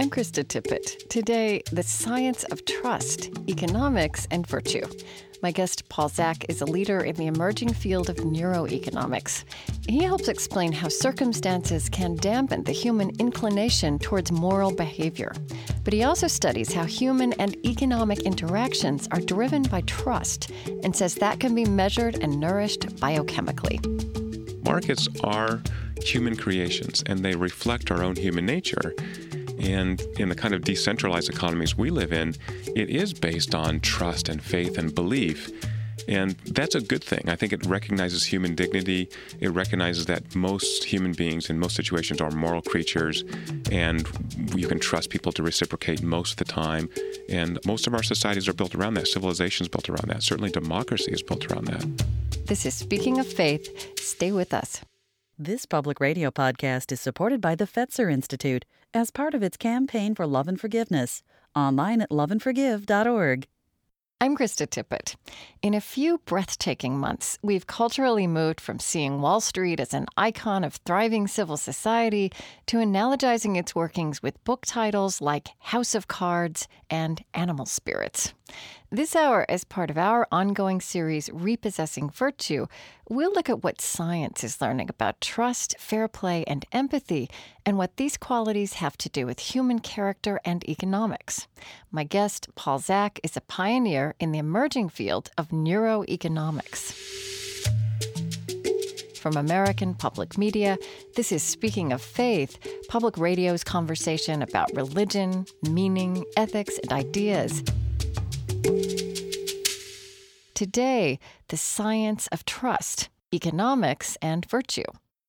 I'm Krista Tippett. Today, the science of trust, economics, and virtue. My guest, Paul Zak, is a leader in the emerging field of neuroeconomics. He helps explain how circumstances can dampen the human inclination towards moral behavior. But he also studies how human and economic interactions are driven by trust and says that can be measured and nourished biochemically. Markets are human creations, and they reflect our own human nature. And in the kind of decentralized economies we live in, it is based on trust and faith and belief. And that's a good thing. I think it recognizes human dignity. It recognizes that most human beings in most situations are moral creatures, and you can trust people to reciprocate most of the time. And most of our societies are built around that. Civilization is built around that. Certainly democracy is built around that. This is Speaking of Faith. Stay with us. This public radio podcast is supported by the Fetzer Institute as part of its campaign for love and forgiveness. Online at loveandforgive.org. I'm Krista Tippett. In a few breathtaking months, we've culturally moved from seeing Wall Street as an icon of thriving civil society to analogizing its workings with book titles like House of Cards and Animal Spirits. This hour, as part of our ongoing series, Repossessing Virtue, we'll look at what science is learning about trust, fair play, and empathy, and what these qualities have to do with human character and economics. My guest, Paul Zak, is a pioneer in the emerging field of neuroeconomics. From American Public Media, this is Speaking of Faith, public radio's conversation about religion, meaning, ethics, and ideas. Today, the science of trust, economics, and virtue.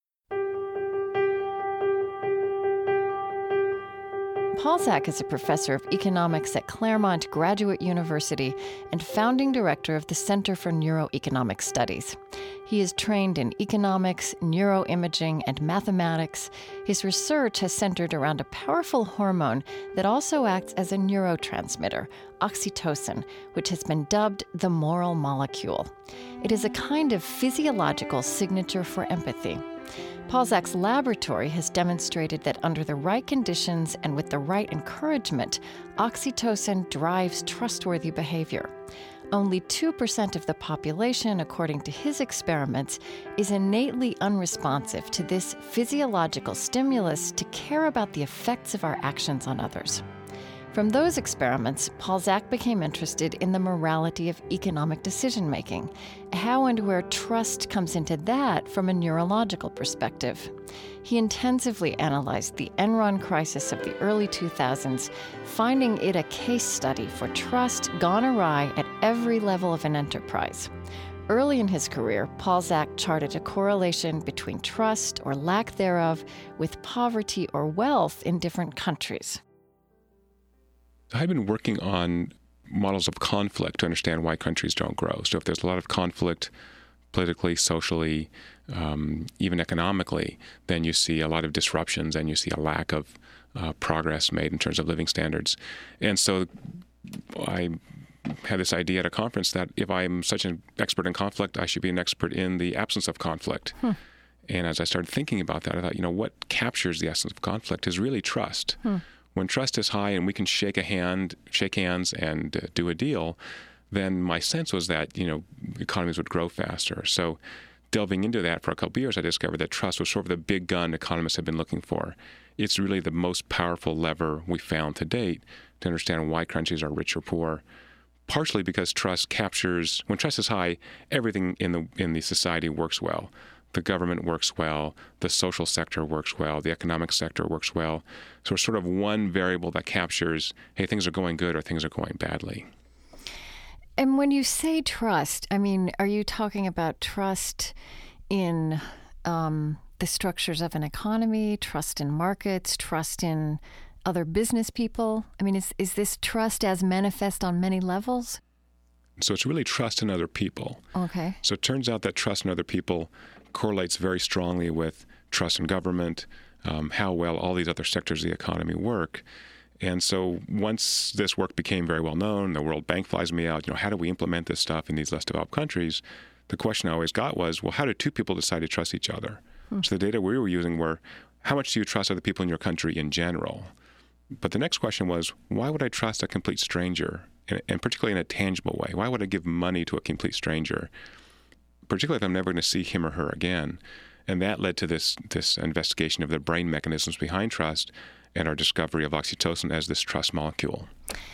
Paul Zak is a professor of economics at Claremont Graduate University and founding director of the Center for Neuroeconomic Studies. He is trained in economics, neuroimaging, and mathematics. His research has centered around a powerful hormone that also acts as a neurotransmitter, oxytocin, which has been dubbed the moral molecule. It is a kind of physiological signature for empathy. Paul Zak's laboratory has demonstrated that under the right conditions and with the right encouragement, oxytocin drives trustworthy behavior. Only 2% of the population, according to his experiments, is innately unresponsive to this physiological stimulus to care about the effects of our actions on others. From those experiments, Paul Zak became interested in the morality of economic decision-making, how and where trust comes into that from a neurological perspective. He intensively analyzed the Enron crisis of the early 2000s, finding it a case study for trust gone awry at every level of an enterprise. Early in his career, Paul Zak charted a correlation between trust, or lack thereof, with poverty or wealth in different countries. I've been working on models of conflict to understand why countries don't grow. So if there's a lot of conflict politically, socially, even economically, then you see a lot of disruptions and you see a lack of progress made in terms of living standards. And so I had this idea at a conference that if I'm such an expert in conflict, I should be an expert in the absence of conflict. And as I started thinking about that, I thought, what captures the essence of conflict is really trust. When trust is high and we can shake hands and do a deal, then my sense was that, economies would grow faster. So delving into that for a couple of years, I discovered that trust was sort of the big gun economists have been looking for. It's really the most powerful lever we found to date to understand why countries are rich or poor. Partially because trust captures, when trust is high, everything in the society works well. The government works well, the social sector works well, the economic sector works well. So it's sort of one variable that captures, hey, things are going good or things are going badly. And when you say trust, are you talking about trust in the structures of an economy, trust in markets, trust in other business people? Is this trust as manifest on many levels? So it's really trust in other people. Okay. So it turns out that trust in other people correlates very strongly with trust in government, how well all these other sectors of the economy work. And so once this work became very well known, the World Bank flies me out, how do we implement this stuff in these less developed countries? The question I always got was, well, how did two people decide to trust each other? So the data we were using were, how much do you trust other people in your country in general? But the next question was, why would I trust a complete stranger, and particularly in a tangible way? Why would I give money to a complete stranger, particularly if I'm never going to see him or her again? And that led to this investigation of the brain mechanisms behind trust and our discovery of oxytocin as this trust molecule.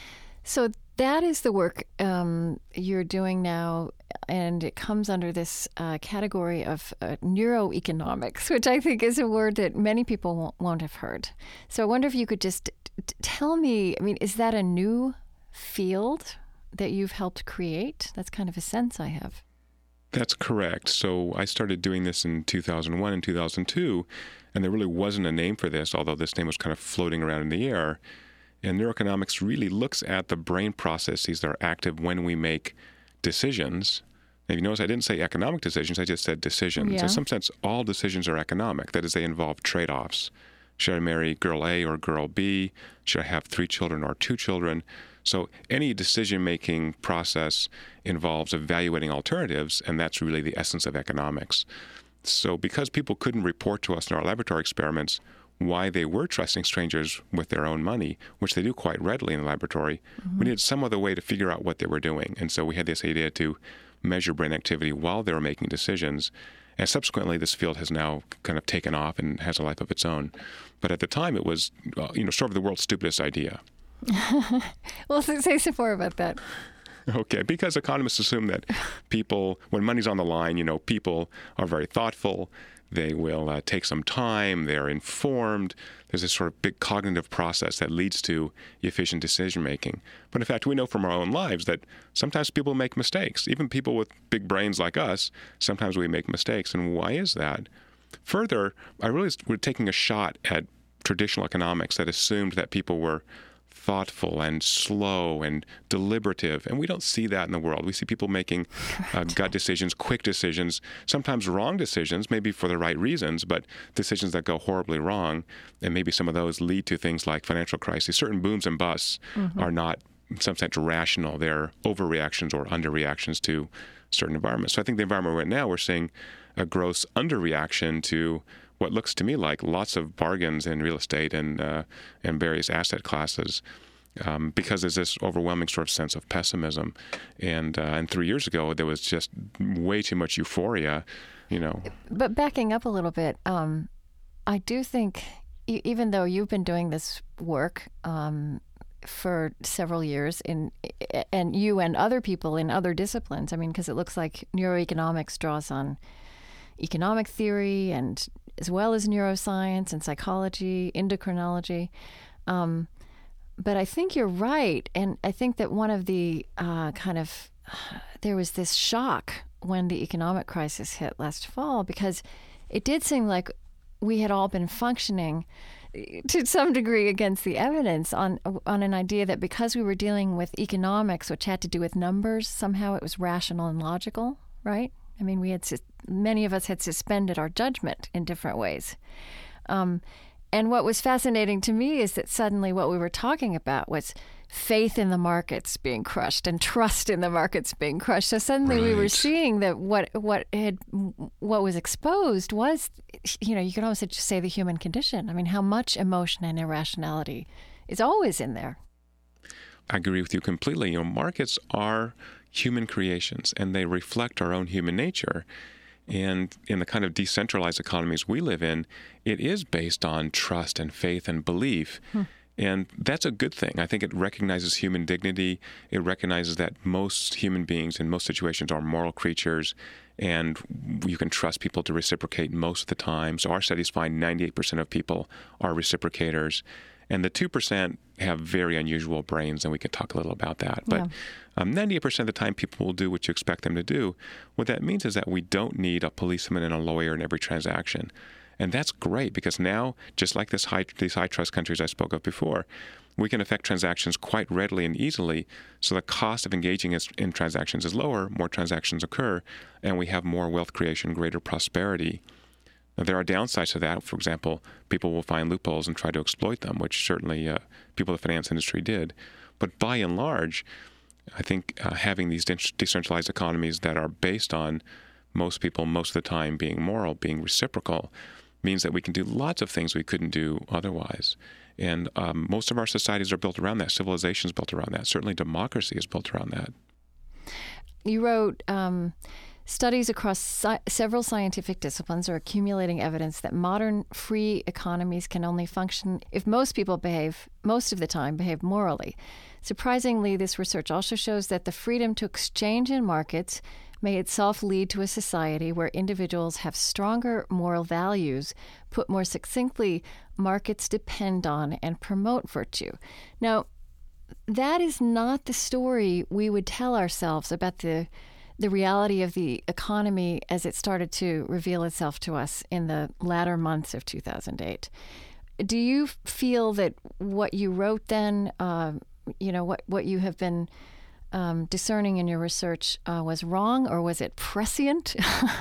So that is the work you're doing now, and it comes under this category of neuroeconomics, which I think is a word that many people won't have heard. So I wonder if you could just tell me, I mean, is that a new field that you've helped create? That's kind of a sense I have. That's correct. So I started doing this in 2001 and 2002, and there really wasn't a name for this, although this name was kind of floating around in the air. And neuroeconomics really looks at the brain processes that are active when we make decisions. Now, you notice I didn't say economic decisions, I just said decisions. Yeah. In some sense, all decisions are economic. That is, they involve trade-offs. Should I marry girl A or girl B? Should I have 3 children or 2 children? So any decision-making process involves evaluating alternatives, and that's really the essence of economics. So because people couldn't report to us in our laboratory experiments why they were trusting strangers with their own money, which they do quite readily in the laboratory, we needed some other way to figure out what they were doing. And so we had this idea to measure brain activity while they were making decisions. And subsequently, this field has now kind of taken off and has a life of its own. But at the time, it was, sort of the world's stupidest idea. Well, say some more about that. Okay, because economists assume that people, when money's on the line, people are very thoughtful. They will take some time. They're informed. There's this sort of big cognitive process that leads to efficient decision-making. But in fact, we know from our own lives that sometimes people make mistakes. Even people with big brains like us, sometimes we make mistakes. And why is that? Further, I realized we're taking a shot at traditional economics that assumed that people were thoughtful and slow and deliberative, and we don't see that in the world. We see people making gut decisions, quick decisions, sometimes wrong decisions, maybe for the right reasons, but decisions that go horribly wrong, and maybe some of those lead to things like financial crises. Certain booms and busts are not, in some sense, rational. They're overreactions or underreactions to certain environments. So I think the environment we're in now, we're seeing a gross underreaction to what looks to me like lots of bargains in real estate and various asset classes, because there's this overwhelming sort of sense of pessimism. And 3 years ago, there was just way too much euphoria, But backing up a little bit, I do think, even though you've been doing this work for several years, and you and other people in other disciplines, I mean, because it looks like neuroeconomics draws on economic theory and as well as neuroscience and psychology, endocrinology. But I think you're right. And I think that one of the there was this shock when the economic crisis hit last fall, because it did seem like we had all been functioning to some degree against the evidence on an idea that because we were dealing with economics, which had to do with numbers, somehow it was rational and logical, right? I mean, many of us had suspended our judgment in different ways. And what was fascinating to me is that suddenly what we were talking about was faith in the markets being crushed and trust in the markets being crushed. So suddenly we were seeing that what was exposed was, you could almost just say the human condition. I mean, how much emotion and irrationality is always in there. I agree with you completely. Markets are human creations, and they reflect our own human nature. And in the kind of decentralized economies we live in, it is based on trust and faith and belief. And that's a good thing. I think it recognizes human dignity. It recognizes that most human beings in most situations are moral creatures, and you can trust people to reciprocate most of the time. So our studies find 98% of people are reciprocators. And the 2% have very unusual brains, and we can talk a little about that. But 98% of the time, people will do what you expect them to do. What that means is that we don't need a policeman and a lawyer in every transaction. And that's great, because now, just like these high trust countries I spoke of before, we can affect transactions quite readily and easily, so the cost of engaging in transactions is lower, more transactions occur, and we have more wealth creation, greater prosperity. Now, there are downsides to that. For example, people will find loopholes and try to exploit them, which certainly people in the finance industry did. But by and large, I think having these decentralized economies that are based on most people most of the time being moral, being reciprocal, means that we can do lots of things we couldn't do otherwise. And most of our societies are built around that. Civilization is built around that. Certainly democracy is built around that. You wrote, studies across several scientific disciplines are accumulating evidence that modern free economies can only function if most people most of the time behave morally. Surprisingly, this research also shows that the freedom to exchange in markets may itself lead to a society where individuals have stronger moral values. Put more succinctly, markets depend on and promote virtue. Now, that is not the story we would tell ourselves about the reality of the economy as it started to reveal itself to us in the latter months of 2008. Do you feel that what you wrote then, what you have been discerning in your research was wrong, or was it prescient?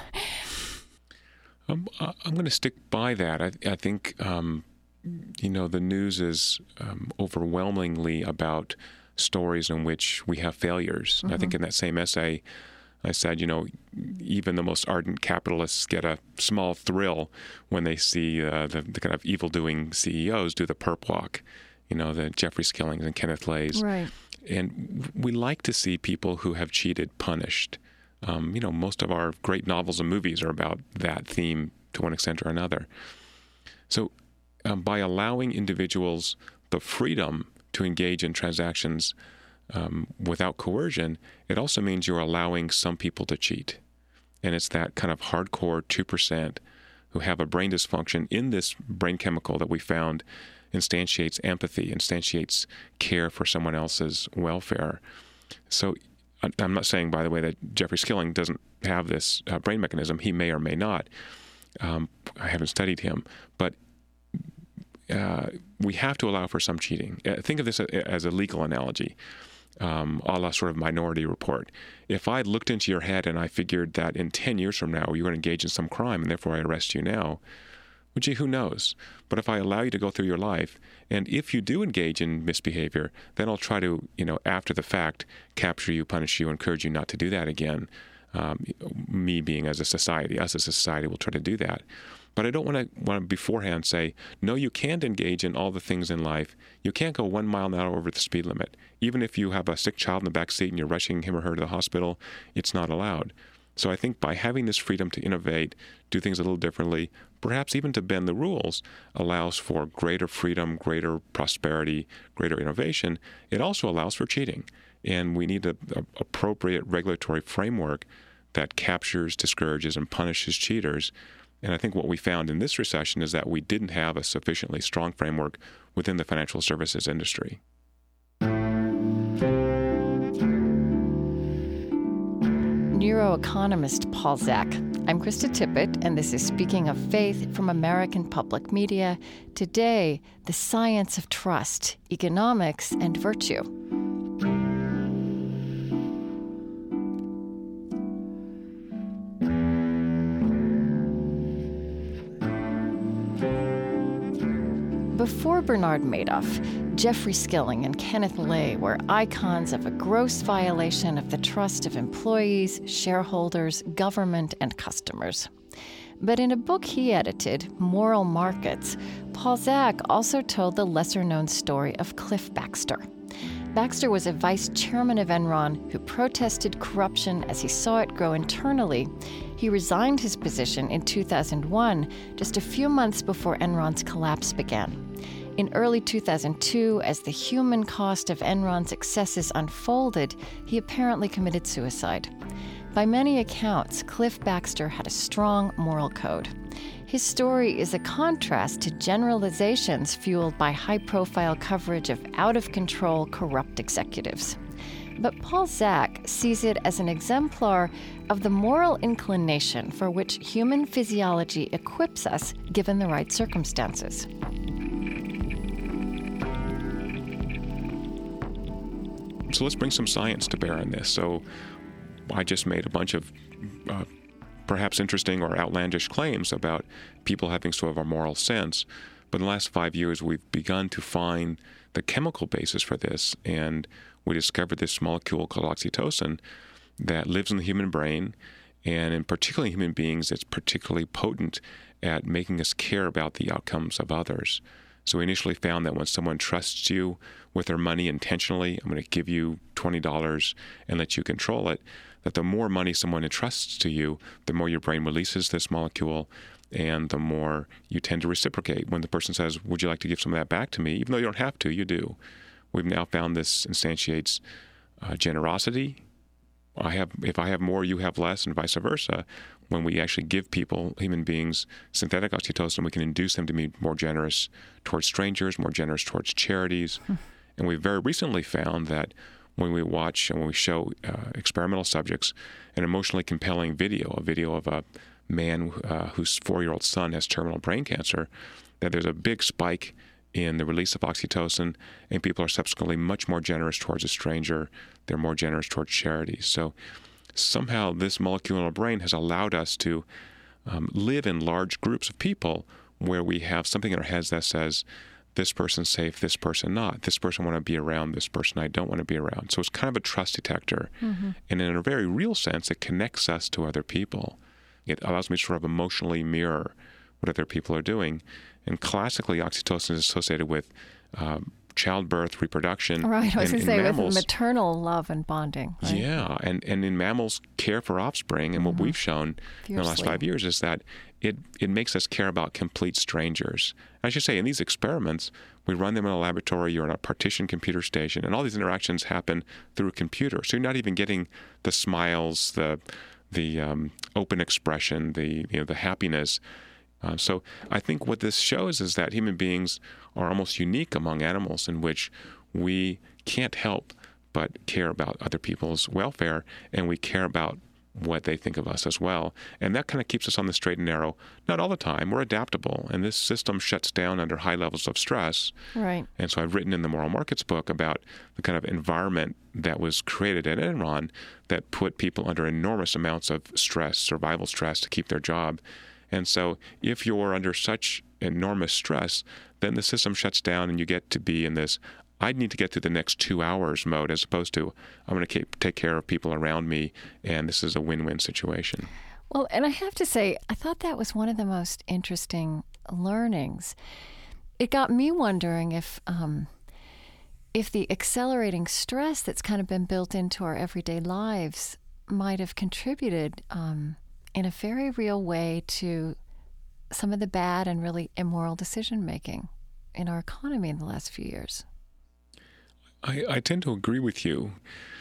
I'm going to stick by that. I think, the news is overwhelmingly about stories in which we have failures. Mm-hmm. I think in that same essay, I said, even the most ardent capitalists get a small thrill when they see the kind of evil-doing CEOs do the perp walk, the Jeffrey Skillings and Kenneth Lays. Right. And we like to see people who have cheated punished. Most of our great novels and movies are about that theme to one extent or another. So by allowing individuals the freedom to engage in transactions without coercion, it also means you're allowing some people to cheat. And it's that kind of hardcore 2% who have a brain dysfunction in this brain chemical that we found instantiates empathy, instantiates care for someone else's welfare. So I'm not saying, by the way, that Jeffrey Skilling doesn't have this brain mechanism. He may or may not. I haven't studied him. But we have to allow for some cheating. Think of this as a legal analogy, a la sort of Minority Report. If I looked into your head and I figured that in 10 years from now you're going to engage in some crime and therefore I arrest you now, well, gee, who knows? But if I allow you to go through your life, and if you do engage in misbehavior, then I'll try to, after the fact, capture you, punish you, encourage you not to do that again. Me being us as a society will try to do that. But I don't want to beforehand say, no, you can't engage in all the things in life. You can't go 1 mile an hour over the speed limit. Even if you have a sick child in the back seat and you're rushing him or her to the hospital, it's not allowed. So I think by having this freedom to innovate, do things a little differently, perhaps even to bend the rules, allows for greater freedom, greater prosperity, greater innovation. It also allows for cheating. And we need an appropriate regulatory framework that captures, discourages, and punishes cheaters. And I think what we found in this recession is that we didn't have a sufficiently strong framework within the financial services industry. Neuroeconomist Paul Zak. I'm Krista Tippett, and this is Speaking of Faith from American Public Media. Today, the science of trust, economics, and virtue. Before Bernard Madoff, Jeffrey Skilling and Kenneth Lay were icons of a gross violation of the trust of employees, shareholders, government, and customers. But in a book he edited, Moral Markets, Paul Zak also told the lesser-known story of Cliff Baxter. Baxter was a vice chairman of Enron who protested corruption as he saw it grow internally. He resigned his position in 2001, just a few months before Enron's collapse began. In early 2002, as the human cost of Enron's excesses unfolded, he apparently committed suicide. By many accounts, Cliff Baxter had a strong moral code. His story is a contrast to generalizations fueled by high-profile coverage of out-of-control, corrupt executives. But Paul Zak sees it as an exemplar of the moral inclination for which human physiology equips us given the right circumstances. So let's bring some science to bear on this. So I just made a bunch of perhaps interesting or outlandish claims about people having sort of a moral sense. But in the last 5 years, we've begun to find the chemical basis for this, and we discovered this molecule called oxytocin that lives in the human brain And in particularly human beings, it's particularly potent at making us care about the outcomes of others. So we initially found that when someone trusts you with their money intentionally, I'm going to give you $20 and let you control it, that the more money someone entrusts to you, the more your brain releases this molecule, and the more you tend to reciprocate. When the person says, would you like to give some of that back to me? Even though you don't have to, you do. We've now found this instantiates generosity. If I have more, you have less, and vice versa. When we actually give people, human beings, synthetic oxytocin, we can induce them to be more generous towards strangers, more generous towards charities. And we very recently found that when we watch and when we show experimental subjects an emotionally compelling video, a video of a man whose 4-year-old son has terminal brain cancer, that there's a big spike in the release of oxytocin, and people are subsequently much more generous towards a stranger. They're more generous towards charities. So somehow this molecule in our brain has allowed us to live in large groups of people where we have something in our heads that says, this person's safe, this person not. This person I want to be around, this person I don't want to be around. So it's kind of a trust detector. Mm-hmm. And in a very real sense, it connects us to other people. It allows me to sort of emotionally mirror what other people are doing. And classically, oxytocin is associated with childbirth, reproduction. Right, I was going to say mammals, with maternal love and bonding. Right? Yeah, and in mammals, care for offspring, and what we've shown in the last 5 years is that it makes us care about complete strangers. I should say, in these experiments, we run them in a laboratory, you're in a partitioned computer station, and all these interactions happen through a computer. So you're not even getting the smiles, the open expression, the happiness. So I think what this shows is that human beings are almost unique among animals in which we can't help but care about other people's welfare, and we care about what they think of us as well. And that kind of keeps us on the straight and narrow. Not all the time. We're adaptable, and this system shuts down under high levels of stress. Right. And so I've written in the Moral Markets book about the kind of environment that was created at Enron that put people under enormous amounts of stress, survival stress, to keep their job. And so if you're under such enormous stress, then the system shuts down and you get to be in this, I need to get through the next 2 hours mode, as opposed to, I'm going to take care of people around me, and this is a win-win situation. Well, and I have to say, I thought that was one of the most interesting learnings. It got me wondering if the accelerating stress that's kind of been built into our everyday lives might have contributed in a very real way to some of the bad and really immoral decision-making in our economy in the last few years. I tend to agree with you.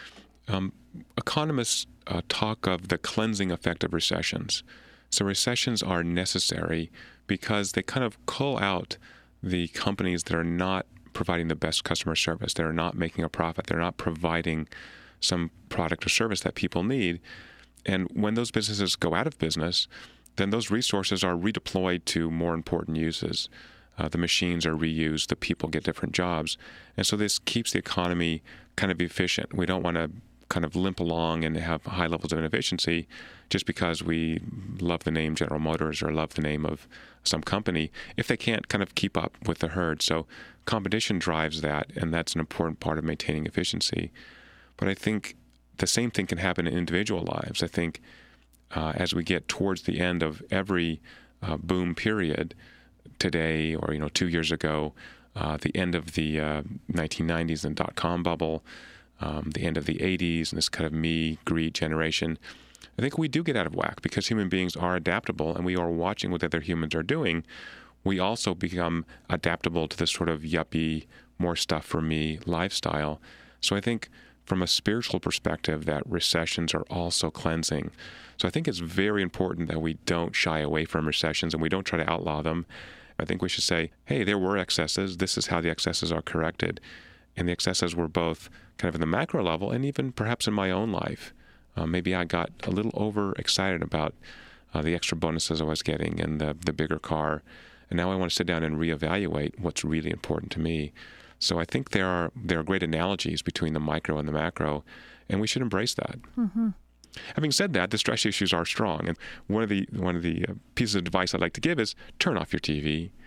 Economists talk of the cleansing effect of recessions. So recessions are necessary because they kind of cull out the companies that are not providing the best customer service. They're not making a profit. They're not providing some product or service that people need. And when those businesses go out of business, then those resources are redeployed to more important uses. The machines are reused, the people get different jobs. And so this keeps the economy kind of efficient. We don't want to kind of limp along and have high levels of inefficiency just because we love the name General Motors or love the name of some company if they can't kind of keep up with the herd. So competition drives that, and that's an important part of maintaining efficiency. But I think the same thing can happen in individual lives. I think as we get towards the end of every boom period, today or 2 years ago, the end of the 1990s and dot-com bubble, the end of the 80s and this kind of me, greed generation, I think we do get out of whack because human beings are adaptable and we are watching what other humans are doing. We also become adaptable to this sort of yuppie, more stuff for me lifestyle. So I think from a spiritual perspective that recessions are also cleansing. So I think it's very important that we don't shy away from recessions and we don't try to outlaw them. I think we should say, hey, there were excesses. This is how the excesses are corrected. And the excesses were both kind of in the macro level and even perhaps in my own life. Maybe I got a little overexcited about the extra bonuses I was getting and the bigger car. And now I want to sit down and reevaluate what's really important to me. So I think there are great analogies between the micro and the macro, and we should embrace that. Mm-hmm. Having said that, the stress issues are strong, and one of the pieces of advice I'd like to give is turn off your TV,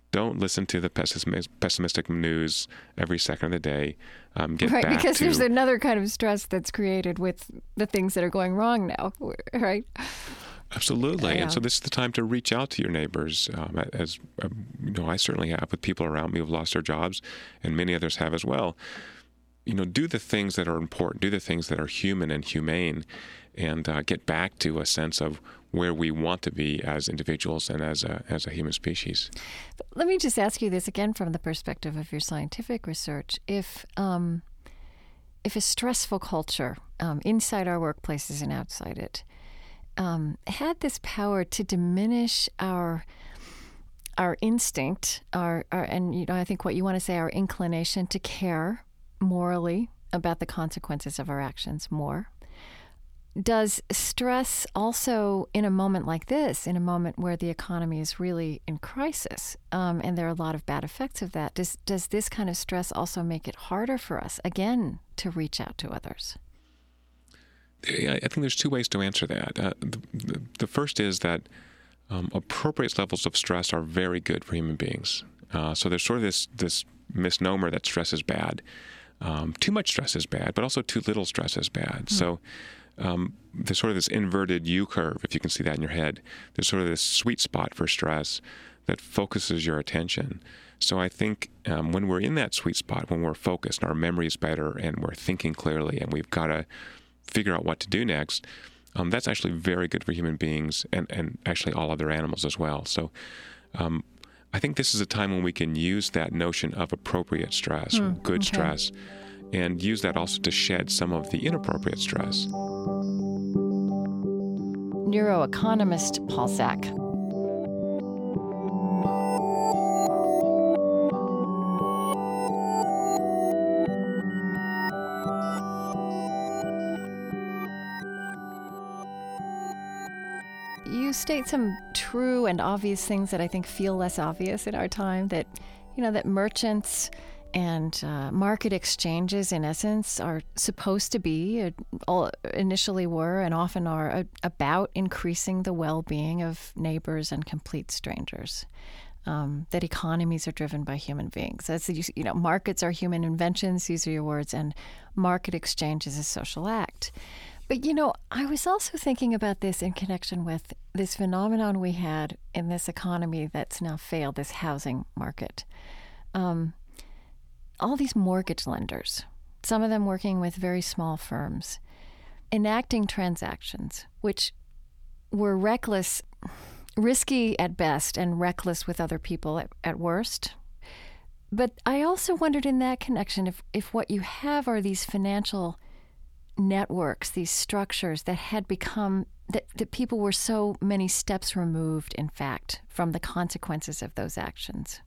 Don't listen to the pessimistic news every second of the day. Get right, back because to, there's another kind of stress that's created with the things that are going wrong now, right? Absolutely. Yeah. And so this is the time to reach out to your neighbors, as I certainly have with people around me who've lost their jobs, and many others have as well. Do the things that are important, do the things that are human and humane, and get back to a sense of where we want to be as individuals and as a human species. Let me just ask you this again from the perspective of your scientific research. If a stressful culture inside our workplaces and outside it had this power to diminish our instinct, and I think what you want to say, our inclination to care morally about the consequences of our actions more. Does stress also, in a moment like this, in a moment where the economy is really in crisis, and there are a lot of bad effects of that, does this kind of stress also make it harder for us, again, to reach out to others? I think there's two ways to answer that. The first is that appropriate levels of stress are very good for human beings. So there's sort of this misnomer that stress is bad. Too much stress is bad, but also too little stress is bad. So there's sort of this inverted U curve, if you can see that in your head. There's sort of this sweet spot for stress that focuses your attention. So I think when we're in that sweet spot, when we're focused, and our memory is better, and we're thinking clearly, and we've got to figure out what to do next, that's actually very good for human beings and actually all other animals as well. So I think this is a time when we can use that notion of appropriate stress, good stress, and use that also to shed some of the inappropriate stress. Neuroeconomist Paul Zak. You state some true and obvious things that I think feel less obvious in our time, that merchants and market exchanges, in essence, are supposed to be, initially were, and often are, about increasing the well-being of neighbors and complete strangers. That economies are driven by human beings. As markets are human inventions, these are your words, and market exchange is a social act. But, I was also thinking about this in connection with this phenomenon we had in this economy that's now failed, this housing market. All these mortgage lenders, some of them working with very small firms, enacting transactions which were reckless, risky at best, and reckless with other people at worst. But I also wondered in that connection if what you have are these financial networks, these structures that had become, that people were so many steps removed, in fact, from the consequences of those actions.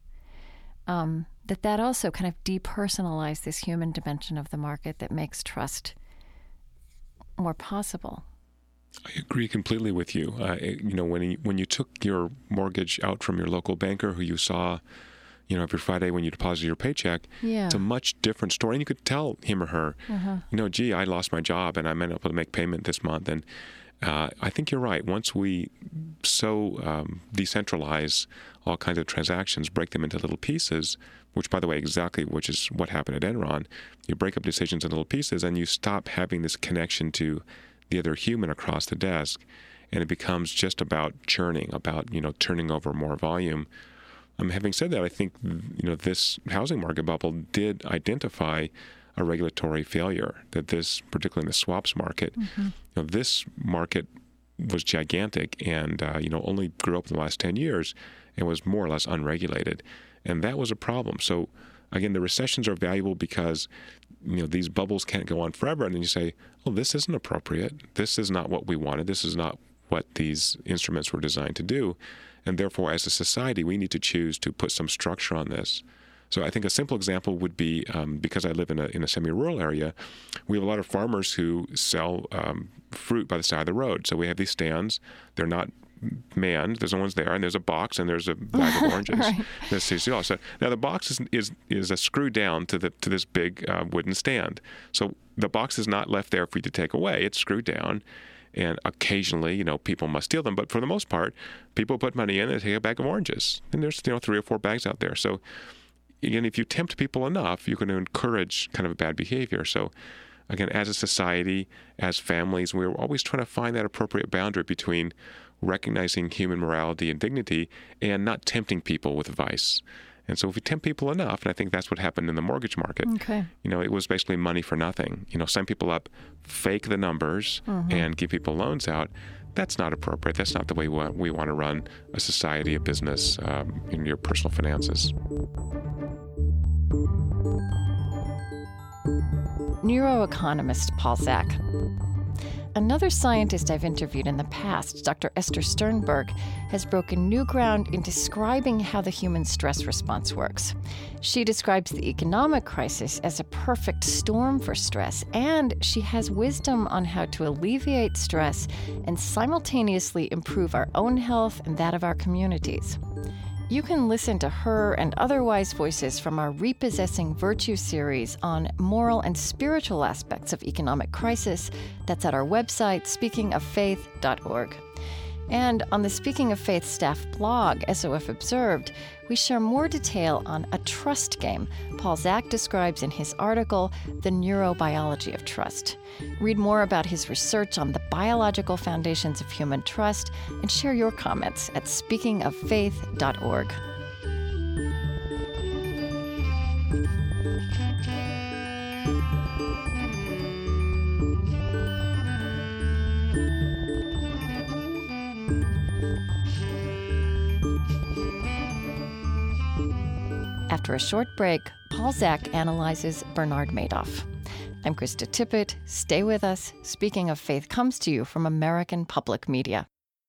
That also kind of depersonalized this human dimension of the market that makes trust more possible. I agree completely with you. When you took your mortgage out from your local banker who you saw, every Friday when you deposited your paycheck, it's a much different story. And you could tell him or her, gee, I lost my job and I'm unable to make payment this month. And I think you're right. Once we decentralize all kinds of transactions, break them into little pieces, which, by the way, which is what happened at Enron. You break up decisions in little pieces and you stop having this connection to the other human across the desk, and it becomes just about churning, about, turning over more volume. Having said that, I think, this housing market bubble did identify a regulatory failure, that this, particularly in the swaps market, this market was gigantic and, only grew up in the last 10 years and was more or less unregulated. And that was a problem. So, again, the recessions are valuable because, these bubbles can't go on forever. And then you say, oh, this isn't appropriate. This is not what we wanted. This is not what these instruments were designed to do. And therefore, as a society, we need to choose to put some structure on this. So I think a simple example would be, because I live in a semi-rural area, we have a lot of farmers who sell fruit by the side of the road. So we have these stands. They're not manned. There's no one's there, and there's a box, and there's a bag of oranges. Right. So now the box is screwed down to this big wooden stand. So the box is not left there for you to take away. It's screwed down. And occasionally, people must steal them. But for the most part, people put money in and take a bag of oranges. And there's, 3 or 4 bags out there. So, again, if you tempt people enough, you're going to encourage kind of a bad behavior. So, again, as a society, as families, we're always trying to find that appropriate boundary between recognizing human morality and dignity and not tempting people with vice. And so if we tempt people enough, and I think that's what happened in the mortgage market, it was basically money for nothing. Sign people up, fake the numbers, and give people loans out. That's not appropriate. That's not the way we want to run a society, a business, in your personal finances. Neuroeconomist Paul Zak. Another scientist I've interviewed in the past, Dr. Esther Sternberg, has broken new ground in describing how the human stress response works. She describes the economic crisis as a perfect storm for stress, and she has wisdom on how to alleviate stress and simultaneously improve our own health and that of our communities. You can listen to her and other wise voices from our Repossessing Virtue series on moral and spiritual aspects of economic crisis. That's at our website, speakingoffaith.org. And on the Speaking of Faith staff blog, SOF Observed, we share more detail on a trust game Paul Zak describes in his article, The Neurobiology of Trust. Read more about his research on the biological foundations of human trust and share your comments at speakingoffaith.org. After a short break, Paul Zak analyzes Bernard Madoff. I'm Krista Tippett. Stay with us. Speaking of Faith comes to you from American Public Media.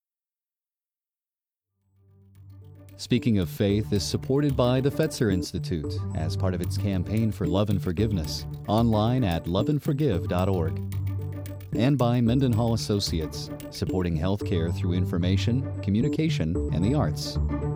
Speaking of Faith is supported by the Fetzer Institute as part of its campaign for love and forgiveness, online at loveandforgive.org. And by Mendenhall Associates, supporting healthcare through information, communication, and the arts.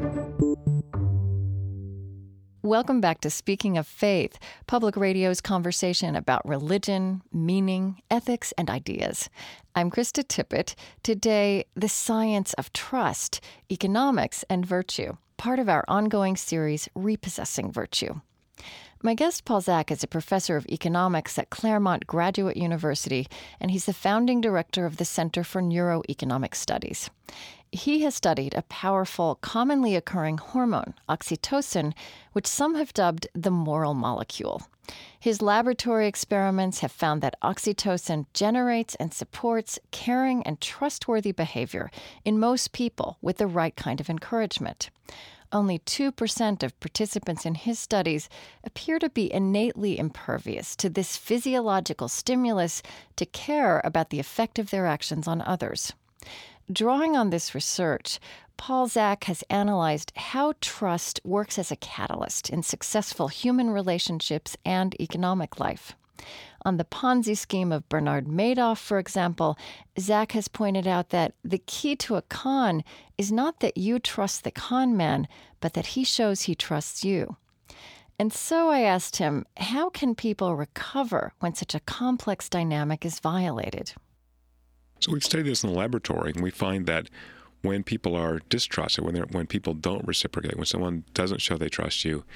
Welcome back to Speaking of Faith, Public Radio's conversation about religion, meaning, ethics, and ideas. I'm Krista Tippett. Today, the science of trust, economics, and virtue, part of our ongoing series, Repossessing Virtue. My guest, Paul Zak, is a professor of economics at Claremont Graduate University, and he's the founding director of the Center for Neuroeconomic Studies. He has studied a powerful, commonly occurring hormone, oxytocin, which some have dubbed the moral molecule. His laboratory experiments have found that oxytocin generates and supports caring and trustworthy behavior in most people with the right kind of encouragement. Only 2% of participants in his studies appear to be innately impervious to this physiological stimulus to care about the effect of their actions on others. Drawing on this research, Paul Zak has analyzed how trust works as a catalyst in successful human relationships and economic life. On the Ponzi scheme of Bernard Madoff, for example, Zak has pointed out that the key to a con is not that you trust the con man, but that he shows he trusts you. And so I asked him, how can people recover when such a complex dynamic is violated? So we've studied this in the laboratory, and we find that when people are distrusted, when people don't reciprocate, when someone doesn't show they trust you,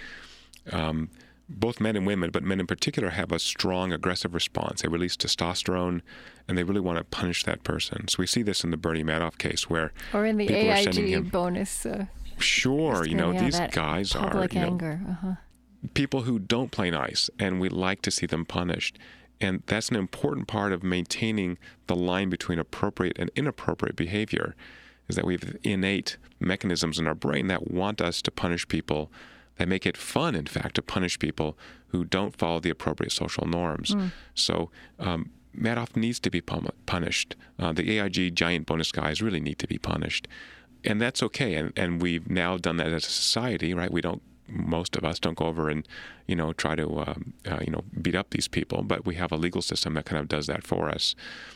both men and women, but men in particular, have a strong aggressive response. They release testosterone, and they really want to punish that person. So we see this in the Bernie Madoff case, where or in the people AIG are sending him bonus. Sure, these guys are public anger. People who don't play nice, and we like to see them punished. And that's an important part of maintaining the line between appropriate and inappropriate behavior, is that we have innate mechanisms in our brain that want us to punish people, that make it fun, in fact, to punish people who don't follow the appropriate social norms. So Madoff needs to be punished. The AIG giant bonus guys really need to be punished. And that's okay. And we've now done that as a society, right? Most of us don't go over and, try to, beat up these people, but we have a legal system that kind of does that for us.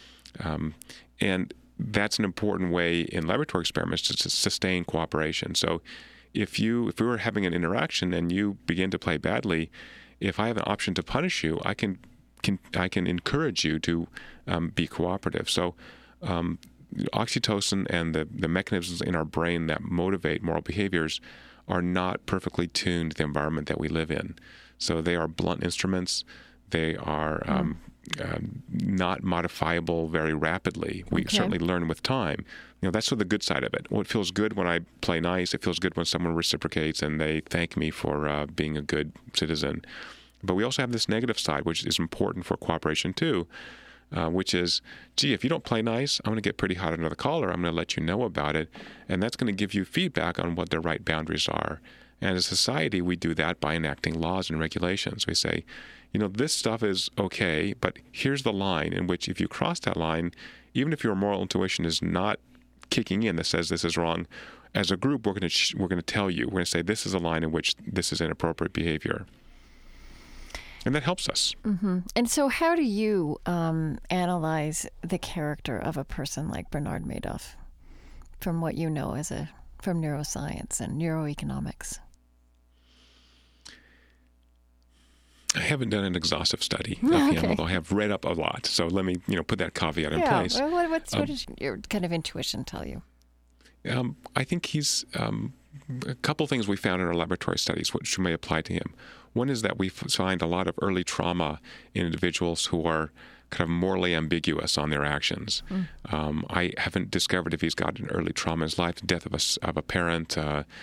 And that's an important way in laboratory experiments to sustain cooperation. So if we were having an interaction and you begin to play badly, if I have an option to punish you, I can encourage you to be cooperative. So oxytocin and the mechanisms in our brain that motivate moral behaviors are not perfectly tuned to the environment that we live in. So they are blunt instruments. They are not modifiable very rapidly. We certainly learn with time. That's sort of the good side of it. Well, it feels good when I play nice. It feels good when someone reciprocates and they thank me for being a good citizen. But we also have this negative side, which is important for cooperation too, which is, gee, if you don't play nice, I'm going to get pretty hot under the collar. I'm going to let you know about it. And that's going to give you feedback on what the right boundaries are. And as a society, we do that by enacting laws and regulations. We say, this stuff is okay, but here's the line in which if you cross that line, even if your moral intuition is not kicking in that says this is wrong, as a group, we're going to tell you. We're going to say this is a line in which this is inappropriate behavior. And that helps us. Mm-hmm. And so how do you analyze the character of a person like Bernard Madoff from what you know from neuroscience and neuroeconomics? I haven't done an exhaustive study of him, although I have read up a lot. So let me, put that caveat in place. What does your kind of intuition tell you? I think he's a couple things we found in our laboratory studies which may apply to him. One is that we find a lot of early trauma in individuals who are kind of morally ambiguous on their actions. I haven't discovered if he's got an early trauma in his life, death of a parent,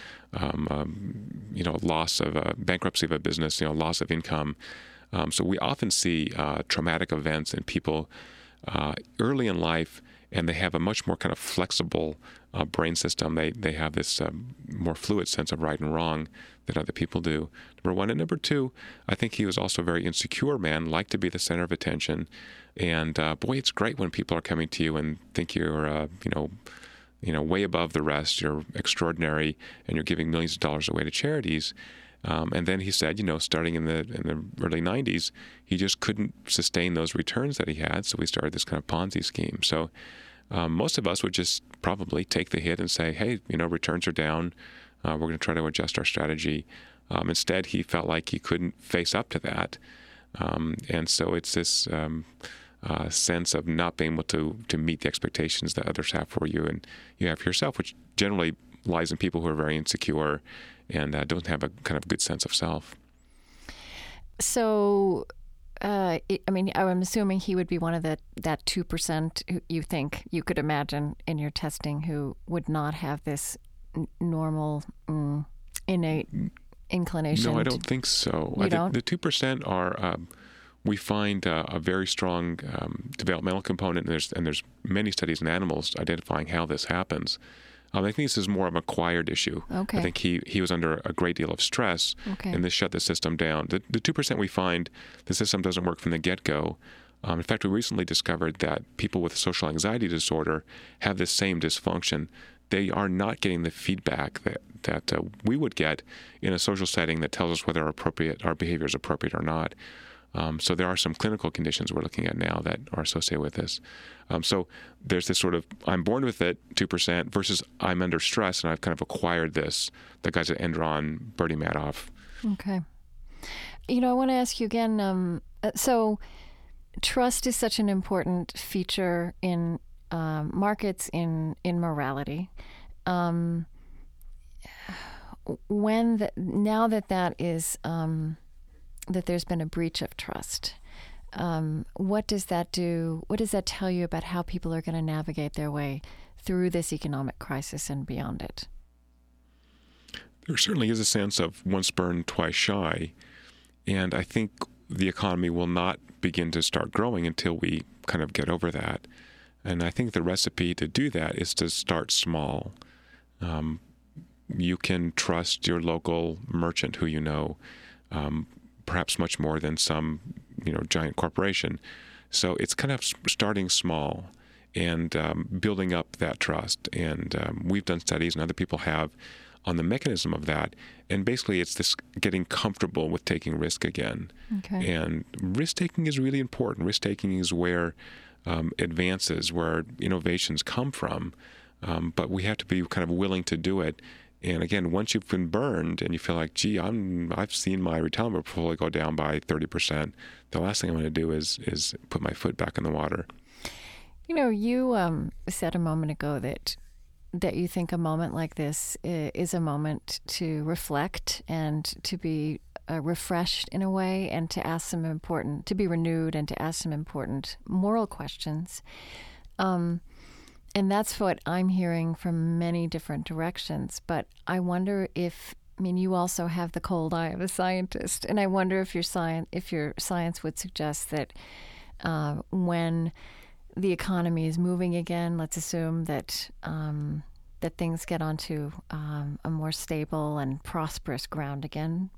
loss of bankruptcy of a business, loss of income. So we often see traumatic events in people early in life, and they have a much more kind of flexible brain system. They have this more fluid sense of right and wrong than other people do, number one. And number two, I think he was also a very insecure man, liked to be the center of attention. And boy, it's great when people are coming to you and think you're, way above the rest. You're extraordinary, and you're giving millions of dollars away to charities. And then he said, starting in the early 90s, he just couldn't sustain those returns that he had, so we started this kind of Ponzi scheme. So most of us would just probably take the hit and say, hey, returns are down. We're going to try to adjust our strategy. Instead, he felt like he couldn't face up to that. And so it's this sense of not being able to meet the expectations that others have for you and you have for yourself, which generally lies in people who are very insecure and don't have a kind of good sense of self. So, I'm assuming he would be one of that 2% you think you could imagine in your testing who would not have this normal, innate inclination. No, I don't think so. You don't? The 2% are, we find a very strong developmental component, and there's many studies in animals identifying how this happens. I think this is more of an acquired issue. Okay. I think he was under a great deal of stress, and this shut the system down. The 2% we find, the system doesn't work from the get-go. In fact, we recently discovered that people with social anxiety disorder have this same dysfunction. They are not getting the feedback that we would get in a social setting that tells us whether our behavior is appropriate or not. So there are some clinical conditions we're looking at now that are associated with this. So there's this sort of, I'm born with it, 2%, versus I'm under stress and I've kind of acquired this. The guys at Enron, Bernie Madoff. Okay. I want to ask you again, so trust is such an important feature in markets, in morality. Now that is... that there's been a breach of trust. What does that do? What does that tell you about how people are going to navigate their way through this economic crisis and beyond it? There certainly is a sense of once burned, twice shy. And I think the economy will not begin to start growing until we kind of get over that. And I think the recipe to do that is to start small. You can trust your local merchant who you know, perhaps much more than some, giant corporation. So it's kind of starting small and building up that trust. And we've done studies, and other people have, on the mechanism of that. And basically, it's this getting comfortable with taking risk again. Okay. And risk-taking is really important. Risk-taking is where advances, where innovations come from. But we have to be kind of willing to do it. And again, once you've been burned and you feel like, gee, I've seen my retirement portfolio go down by 30%, the last thing I'm going to do is put my foot back in the water. You said a moment ago that you think a moment like this is a moment to reflect and to be refreshed in a way, and to be renewed and to ask some important moral questions. And that's what I'm hearing from many different directions. But I wonder you also have the cold eye of a scientist, and I wonder if your science would suggest that when the economy is moving again, let's assume that things get onto a more stable and prosperous ground again.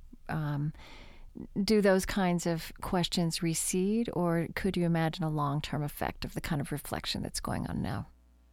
Do those kinds of questions recede, or could you imagine a long-term effect of the kind of reflection that's going on now?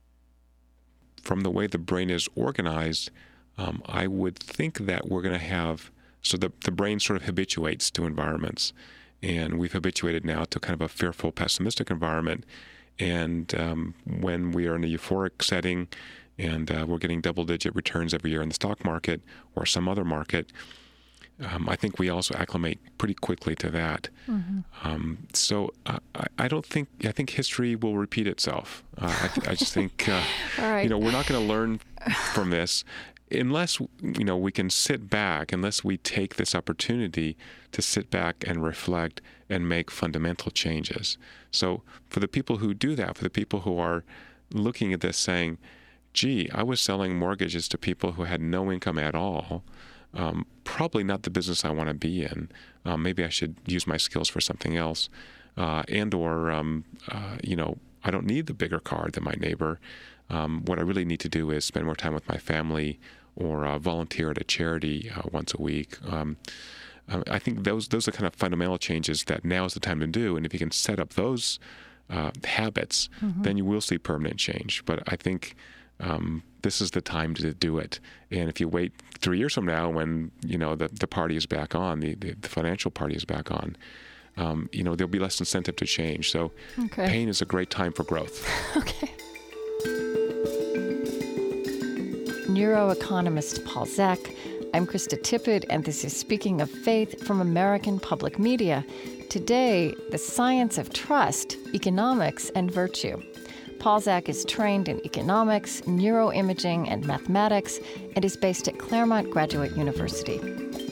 From the way the brain is organized, I would think that we're going to have, so the brain sort of habituates to environments, and we've habituated now to kind of a fearful, pessimistic environment. And when we are in a euphoric setting and we're getting double-digit returns every year in the stock market or some other market, I think we also acclimate pretty quickly to that. Mm-hmm. So I think history will repeat itself. I just think, right. We're not going to learn from this unless, we can sit back, unless we take this opportunity to sit back and reflect and make fundamental changes. So for the people who do that, for the people who are looking at this saying, gee, I was selling mortgages to people who had no income at all, probably not the business I want to be in. Maybe I should use my skills for something else. I don't need the bigger car than my neighbor. What I really need to do is spend more time with my family or volunteer at a charity once a week. I think those are kind of fundamental changes that now is the time to do. And if you can set up those habits, mm-hmm. then you will see permanent change. But I think this is the time to do it. And if you wait 3 years from now, when the party is back on, the financial party is back on, there'll be less incentive to change. So pain is a great time for growth. Okay. Neuroeconomist Paul Zak. I'm Krista Tippett, and this is Speaking of Faith from American Public Media. Today, the science of trust, economics, and virtue. Paul Zak is trained in economics, neuroimaging, and mathematics, and is based at Claremont Graduate University.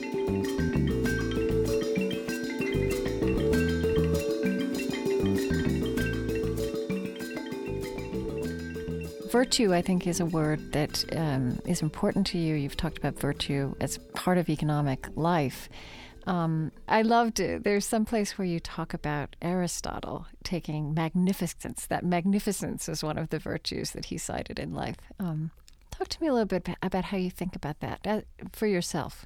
Virtue, I think, is a word that is important to you. You've talked about virtue as part of economic life. I loved it. There's some place where you talk about Aristotle taking magnificence. That magnificence is one of the virtues that he cited in life. Talk to me a little bit about how you think about that for yourself.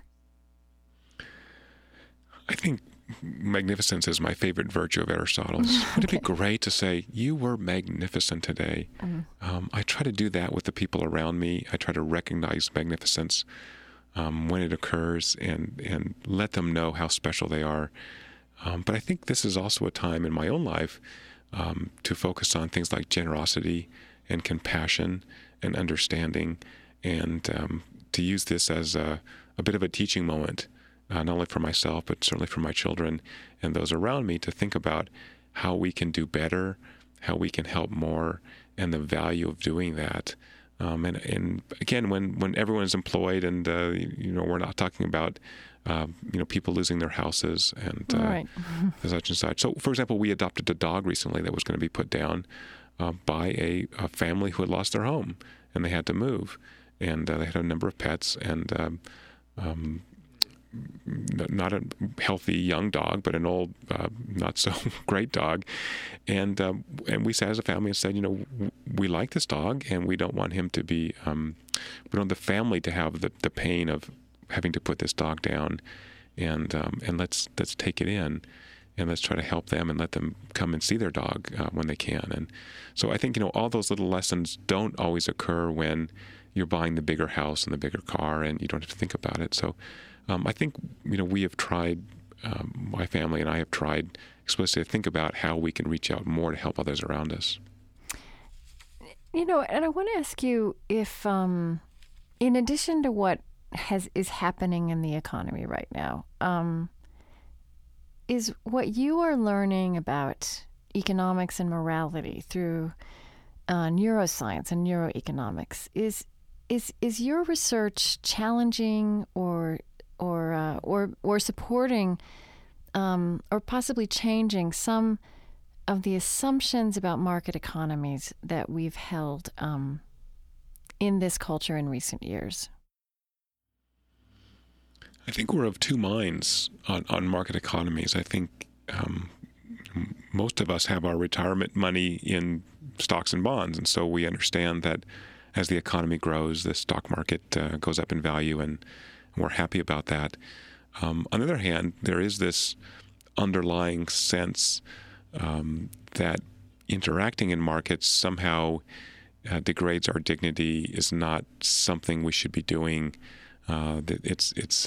I think magnificence is my favorite virtue of Aristotle's. Would it be great to say, you were magnificent today? I try to do that with the people around me. I try to recognize magnificence when it occurs and let them know how special they are. But I think this is also a time in my own life to focus on things like generosity and compassion and understanding, and to use this as a bit of a teaching moment, not only for myself, but certainly for my children and those around me, to think about how we can do better, how we can help more, and the value of doing that. And again, when everyone's employed, and we're not talking about people losing their houses and right. such and such. So, for example, we adopted a dog recently that was going to be put down by a family who had lost their home, and they had to move, and they had a number of pets, and not a healthy young dog, but an old, not so great dog. And we sat as a family and said, we like this dog, and we don't want him to be, we don't want the family to have the pain of having to put this dog down, and let's take it in, and let's try to help them and let them come and see their dog when they can. And so I think, all those little lessons don't always occur when you're buying the bigger house and the bigger car, and you don't have to think about it. So I think, we have tried, my family and I have tried explicitly to think about how we can reach out more to help others around us. And I want to ask you if, in addition to what is happening in the economy right now, is what you are learning about economics and morality through neuroscience and neuroeconomics. Is your research challenging or supporting or possibly changing some of the assumptions about market economies that we've held in this culture in recent years? I think we're of two minds on market economies. I think most of us have our retirement money in stocks and bonds, and so we understand that as the economy grows, the stock market goes up in value, and we're happy about that. On the other hand, there is this underlying sense that interacting in markets somehow degrades our dignity, is not something we should be doing. It's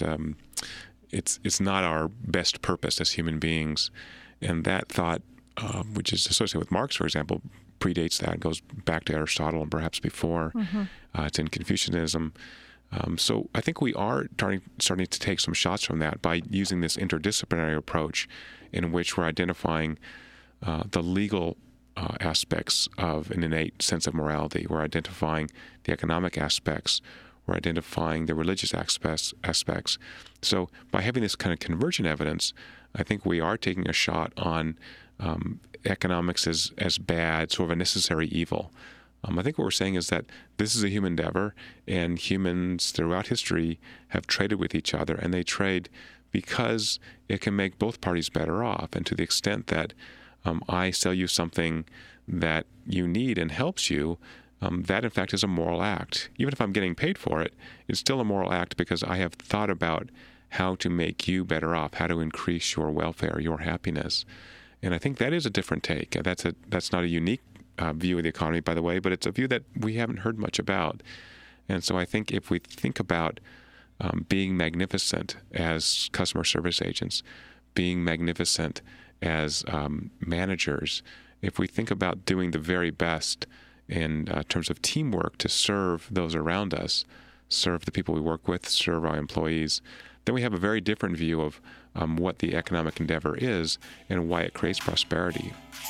not our best purpose as human beings, and that thought, which is associated with Marx, for example, predates that, goes back to Aristotle and perhaps before. It's in Confucianism. So I think we are starting to take some shots from that by using this interdisciplinary approach in which we're identifying the legal aspects of an innate sense of morality. We're identifying the economic aspects. We're identifying the religious aspects. So by having this kind of convergent evidence, I think we are taking a shot on economics as bad, sort of a necessary evil. I think what we're saying is that this is a human endeavor, and humans throughout history have traded with each other, and they trade because it can make both parties better off. And to the extent that I sell you something that you need and helps you, that in fact is a moral act. Even if I'm getting paid for it, it's still a moral act because I have thought about how to make you better off, how to increase your welfare, your happiness. And I think that is a different take. That's not a unique view of the economy, by the way, but it's a view that we haven't heard much about. And so I think if we think about being magnificent as customer service agents, being magnificent as managers, if we think about doing the very best in terms of teamwork to serve those around us, serve the people we work with, serve our employees, then we have a very different view of what the economic endeavor is and why it creates prosperity.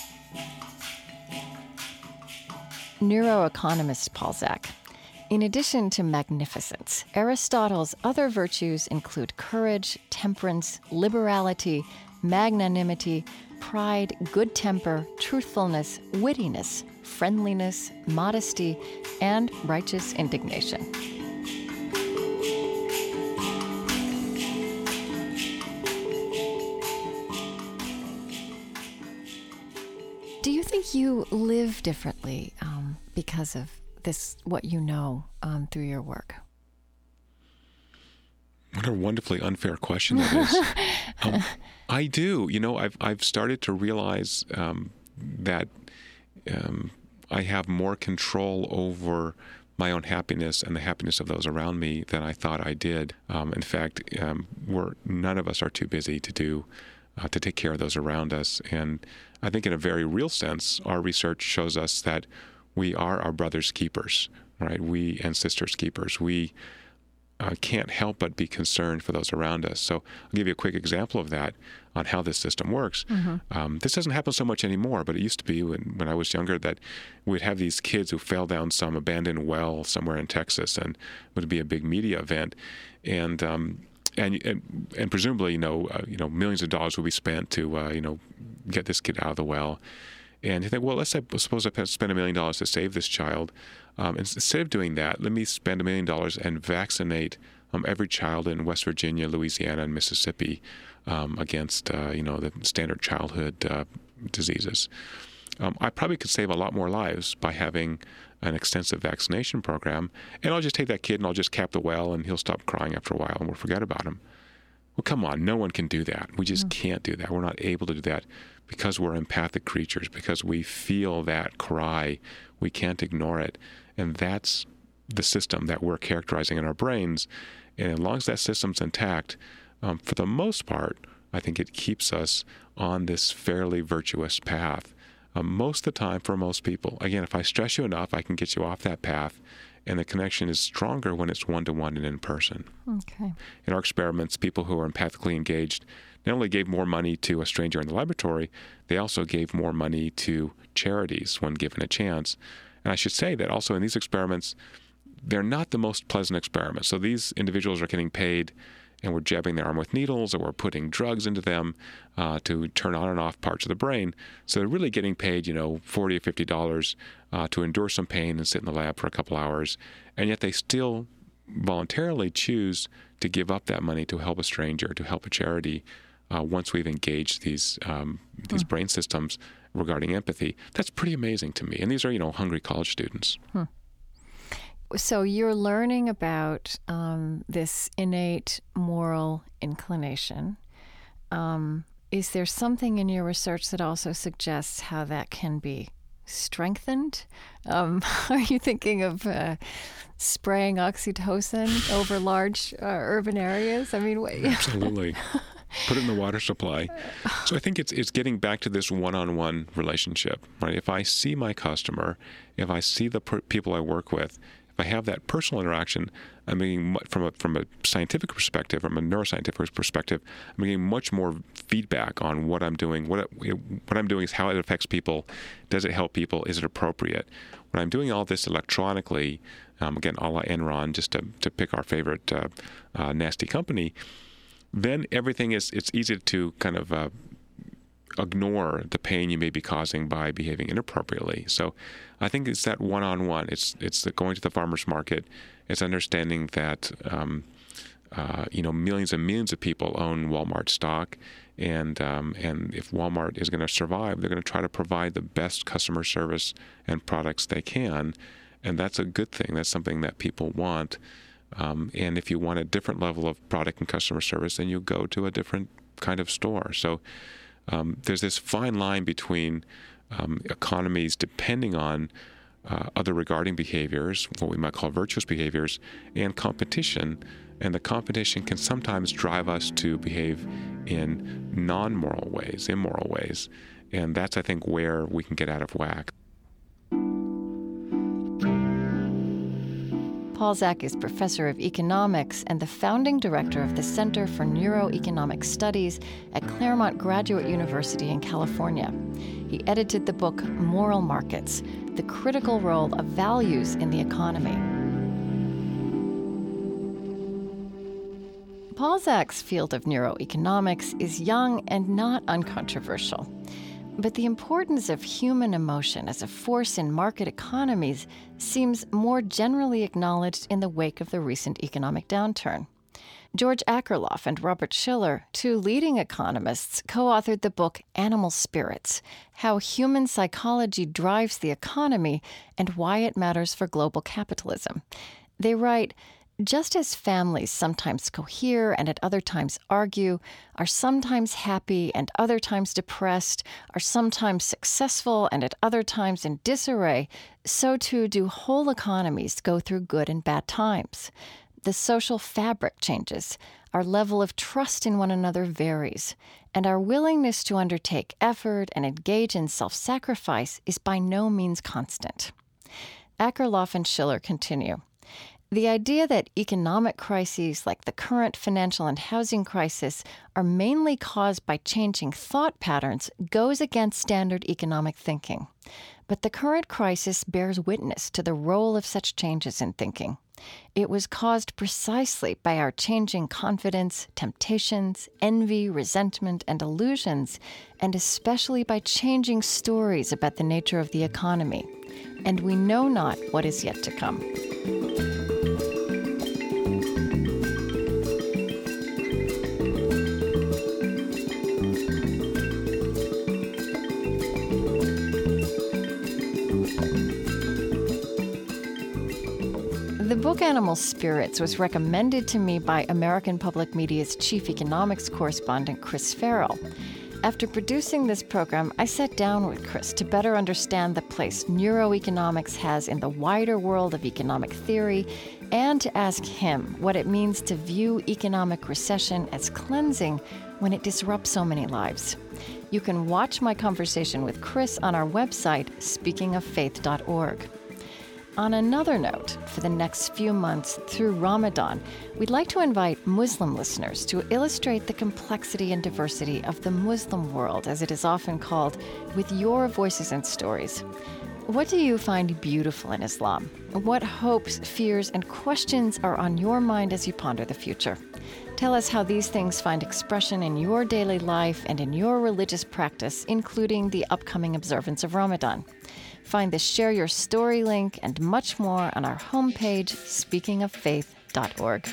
Neuroeconomist Paul Zak. In addition to magnificence, Aristotle's other virtues include courage, temperance, liberality, magnanimity, pride, good temper, truthfulness, wittiness, friendliness, modesty, and righteous indignation. Do you think you live differently because of this, what you know through your work? What a wonderfully unfair question that is. I do. I've started to realize that I have more control over my own happiness and the happiness of those around me than I thought I did. In fact, none of us are too busy to take care of those around us. And I think in a very real sense, our research shows us that we are our brother's keepers, right? And sisters' keepers. We can't help but be concerned for those around us. So I'll give you a quick example of that on how this system works. This doesn't happen so much anymore, but it used to be when I was younger that we'd have these kids who fell down some abandoned well somewhere in Texas, and it would be a big media event. And presumably, millions of dollars would be spent to, get this kid out of the well. And you think, well, suppose I spend $1 million to save this child. Instead of doing that, let me spend $1 million and vaccinate every child in West Virginia, Louisiana, and Mississippi against, the standard childhood diseases. I probably could save a lot more lives by having an extensive vaccination program, and I'll just take that kid and I'll just cap the well, and he'll stop crying after a while, and we'll forget about him. Well, come on, no one can do that. We just can't do that. We're not able to do that because we're empathic creatures, because we feel that cry. We can't ignore it. And that's the system that we're characterizing in our brains. And as long as that system's intact, for the most part, I think it keeps us on this fairly virtuous path. Most of the time for most people. Again, if I stress you enough, I can get you off that path. And the connection is stronger when it's one-to-one and in person. Okay. In our experiments, people who are empathically engaged not only gave more money to a stranger in the laboratory, they also gave more money to charities when given a chance. And I should say that also in these experiments, they're not the most pleasant experiments. So these individuals are getting paid, and we're jabbing their arm with needles, or we're putting drugs into them to turn on and off parts of the brain. So they're really getting paid, $40 or $50 to endure some pain and sit in the lab for a couple hours. And yet they still voluntarily choose to give up that money to help a stranger, to help a charity, once we've engaged these brain systems regarding empathy. That's pretty amazing to me. And these are, hungry college students. So you're learning about this innate moral inclination. Is there something in your research that also suggests how that can be strengthened? Are you thinking of spraying oxytocin over large urban areas? I mean, absolutely. Put it in the water supply. So I think it's getting back to this one-on-one relationship, right? If I see my customer, if I see the people I work with, if I have that personal interaction, I'm getting, from a scientific perspective, from a neuroscientific perspective, I'm getting much more feedback on what I'm doing. What I'm doing is how it affects people. Does it help people? Is it appropriate? When I'm doing all this electronically, again, a la Enron, just to pick our favorite nasty company, then everything it's easy to kind of ignore the pain you may be causing by behaving inappropriately. So I think it's that one-on-one. It's the going to the farmer's market. It's understanding that millions and millions of people own Walmart stock, and if Walmart is going to survive, they're going to try to provide the best customer service and products they can, and that's a good thing. That's something that people want. And if you want a different level of product and customer service, then you go to a different kind of store. So there's this fine line between economies depending on other regarding behaviors, what we might call virtuous behaviors, and competition. And the competition can sometimes drive us to behave in non-moral ways, immoral ways. And that's, I think, where we can get out of whack. Paul Zak is professor of economics and the founding director of the Center for Neuroeconomic Studies at Claremont Graduate University in California. He edited the book Moral Markets: The Critical Role of Values in the Economy. Paul Zak's field of neuroeconomics is young and not uncontroversial. But the importance of human emotion as a force in market economies seems more generally acknowledged in the wake of the recent economic downturn. George Akerlof and Robert Shiller, two leading economists, co-authored the book Animal Spirits: How Human Psychology Drives the Economy and Why It Matters for Global Capitalism. They write, just as families sometimes cohere and at other times argue, are sometimes happy and other times depressed, are sometimes successful and at other times in disarray, so too do whole economies go through good and bad times. The social fabric changes, our level of trust in one another varies, and our willingness to undertake effort and engage in self-sacrifice is by no means constant. Akerlof and Shiller continue. The idea that economic crises like the current financial and housing crisis are mainly caused by changing thought patterns goes against standard economic thinking. But the current crisis bears witness to the role of such changes in thinking. It was caused precisely by our changing confidence, temptations, envy, resentment, and illusions, and especially by changing stories about the nature of the economy. And we know not what is yet to come. The book Animal Spirits was recommended to me by American Public Media's chief economics correspondent, Chris Farrell. After producing this program, I sat down with Chris to better understand the place neuroeconomics has in the wider world of economic theory and to ask him what it means to view economic recession as cleansing when it disrupts so many lives. You can watch my conversation with Chris on our website, speakingoffaith.org. On another note, for the next few months through Ramadan, we'd like to invite Muslim listeners to illustrate the complexity and diversity of the Muslim world, as it is often called, with your voices and stories. What do you find beautiful in Islam? What hopes, fears, and questions are on your mind as you ponder the future? Tell us how these things find expression in your daily life and in your religious practice, including the upcoming observance of Ramadan. Find the Share Your Story link and much more on our homepage, speakingoffaith.org.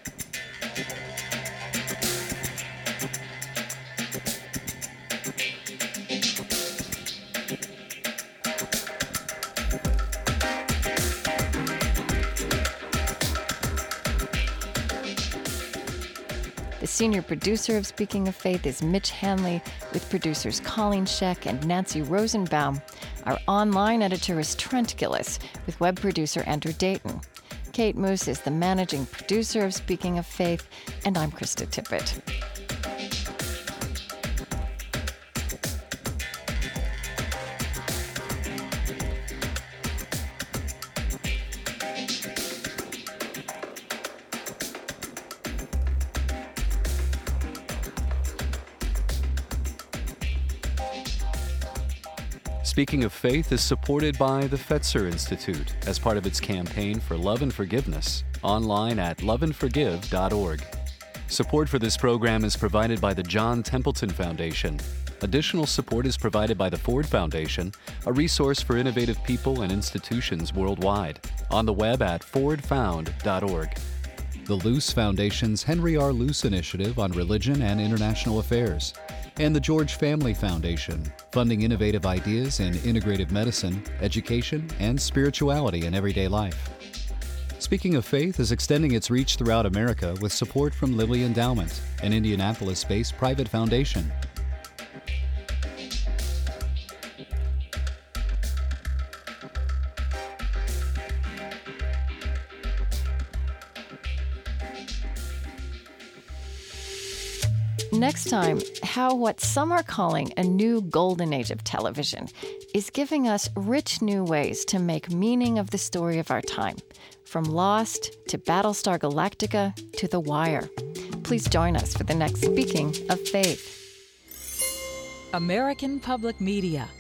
The senior producer of Speaking of Faith is Mitch Hanley, with producers Colleen Scheck and Nancy Rosenbaum. Our online editor is Trent Gillis, with web producer Andrew Dayton. Kate Moose is the managing producer of Speaking of Faith, and I'm Krista Tippett. Speaking of Faith is supported by the Fetzer Institute as part of its campaign for love and forgiveness, online at loveandforgive.org. Support for this program is provided by the John Templeton Foundation. Additional support is provided by the Ford Foundation, a resource for innovative people and institutions worldwide, on the web at fordfound.org. The Luce Foundation's Henry R. Luce Initiative on Religion and International Affairs, and the George Family Foundation, funding innovative ideas in integrative medicine, education, and spirituality in everyday life. Speaking of Faith is extending its reach throughout America with support from Lilly Endowment, an Indianapolis-based private foundation. Next time, how what some are calling a new golden age of television is giving us rich new ways to make meaning of the story of our time, from Lost to Battlestar Galactica to The Wire. Please join us for the next Speaking of Faith. American Public Media